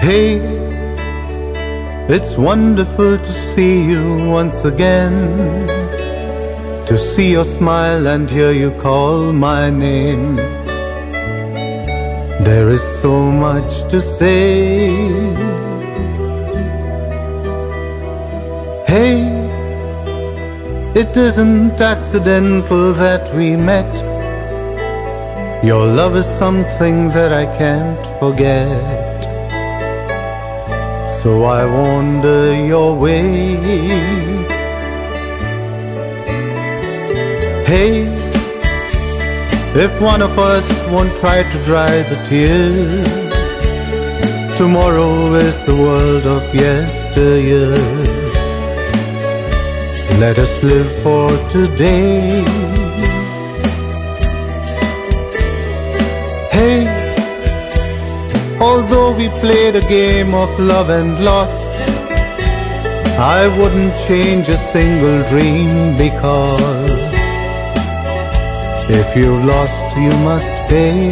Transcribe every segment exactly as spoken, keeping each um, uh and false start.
Hey, it's wonderful to see you once again, to see your smile and hear you call my name. There is so much to say. Hey, it isn't accidental that we met. Your love is something that I can't forget. So I wander your way. Hey, if one of us won't try to dry the tears, tomorrow is the world of yesteryears. Let us live for today. Hey, although we played a game of love and loss, I wouldn't change a single dream, because if you've lost, you must pay.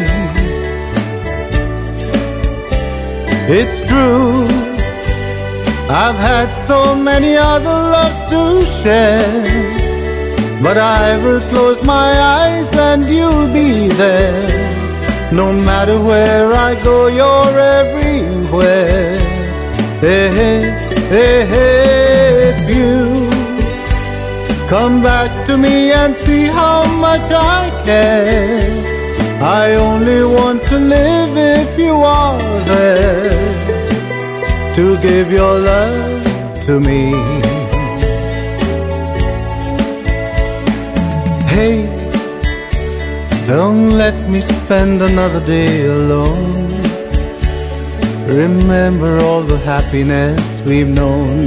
It's true, I've had so many other loves to share, but I will close my eyes and you'll be there. No matter where I go, you're everywhere. Hey, hey, hey, hey, if you come back to me and see how much I care. I only want to live if you are there, to give your love to me. Hey, don't let me spend another day alone. Remember all the happiness we've known.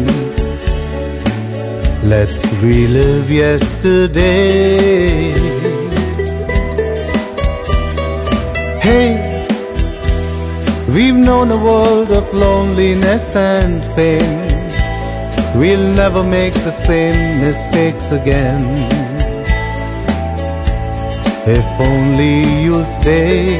Let's relive yesterday. Hey, we've known a world of loneliness and pain. We'll never make the same mistakes again. If only you'll stay.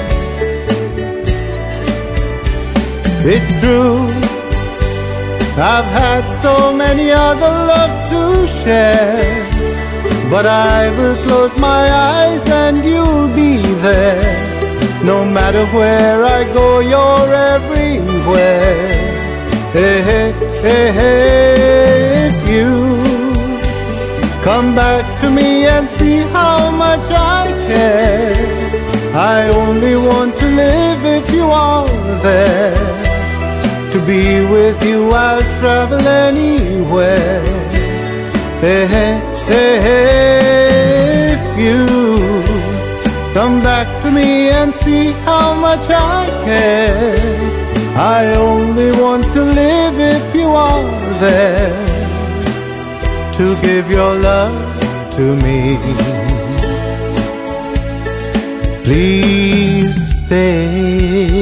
It's true, I've had so many other loves to share, but I will close my eyes and you'll be there. No matter where I go, you're everywhere. Hey, hey, hey, hey, if you come back to me and see how much I care. I only want to live if you are there. To be with you, I'll travel anywhere. Hey, hey, hey, hey, if you come back to me and see how much I care. I only want to live if you are there, to give your love to me. Please stay.